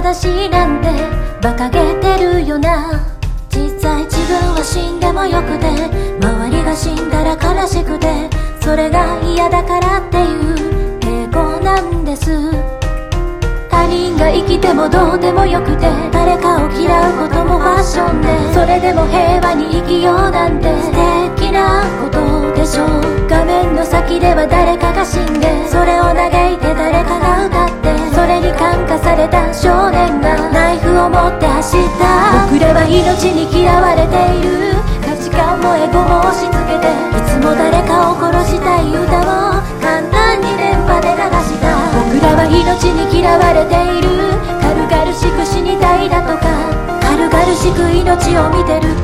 正しいなんて馬鹿げてるよな。実際自分は死んでもよくて、周りが死んだら悲しくて、それが嫌だからっていう抵抗なんです。他人が生きてもどうでもよくて、誰かを嫌うこともファッションで、それでも平和に生きようなんて素敵なことでしょう。画面の先では誰かが死んで、それを嘆いて誰かが歌って、それに感化された少年がナイフを持って走った。僕らは命に嫌われている、価値観もエゴも押し付けて、いつも誰かを殺したい歌を簡単に電波で流した。僕らは命に嫌われている、軽々しく死にたいだとか、軽々しく命を見てる